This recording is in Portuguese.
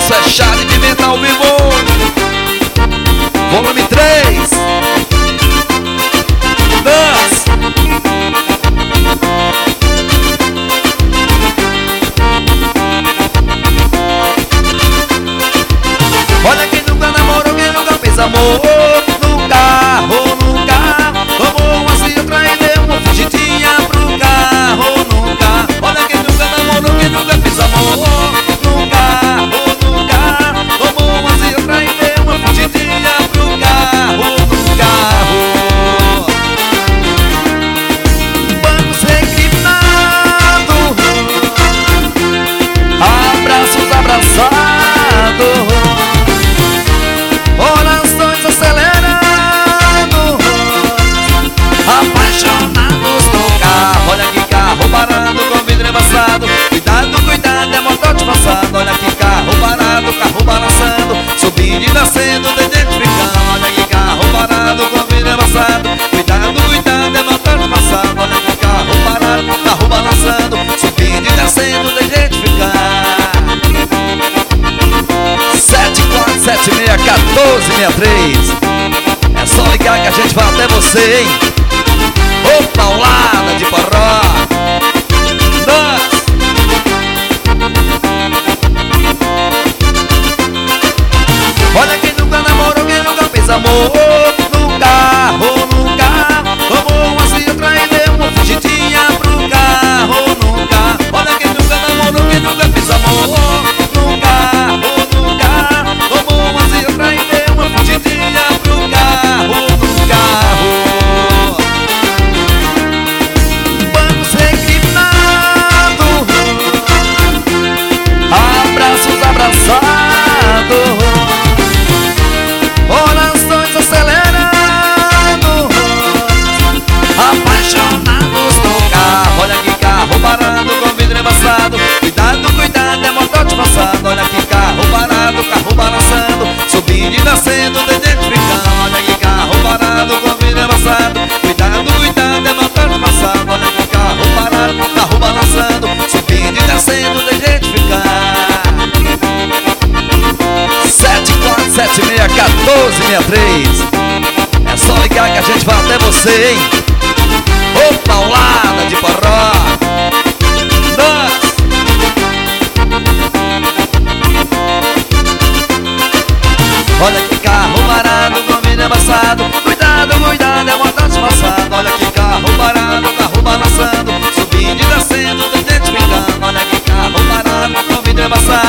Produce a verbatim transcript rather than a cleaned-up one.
Isso é chá de pimenta ao vivo. Volume três. Dança. Olha quem nunca namorou, quem nunca fez amor. No carro, no carro, tomou uma cidra e deu uma fugidinha pro carro, no carro. Olha quem nunca namorou, quem nunca fez amor. No carro, no carro, tomou uma cidra e deu uma fugidinha pro carro, no carro. Vamos reclinado, abraços abraçados, orações acelerando, apaixonados no carro. Olha que carro parado com vidro embaçado. Cuidado, cuidado, é motor te passando. Olha que carro parado, carro balançando, subindo e descendo, identificando. Olha que carro parado com vidro embaçado. Cuidado, cuidado, é motor te passando. Olha que carro parado, carro balançando, subindo e descendo, identificar. Sete quatro sete seis um quatro seis três. É só ligar que a gente vai até você, hein? Ô paulada de porró. Dança. Olha quem nunca namorou, quem nunca fez amor. No carro, no carro, tomou uma cidra e deu uma fugidinha pro carro, no carro. Olha quem nunca namorou, quem nunca fez amor. No carro, no carro, tomou uma cidra e deu uma fugidinha pro carro, no carro. Vamos reclinado, abraços abraçados, orações acelerando, apaixonados no carro. Olha que carro parado com vidro embaçado. Cuidado, cuidado, é motor te passando. Olha que carro parado, carro balançando, subindo e descendo, identificando. Olha que carro parado com vidro embaçado. Cuidado, cuidado, é motor te passando. Olha que carro parado, carro balançando, subindo e descendo, identificar. Sete quatro sete seis um quatro seis três. É só ligar que a gente vai até você, hein? Ô paulada de porró. Dança. Olha que carro parado com vidro embaçado. Cuidado, cuidado, é motor te passando. Olha que carro parado, carro balançando, subindo e descendo, identificando. Olha que carro parado com vidro embaçado.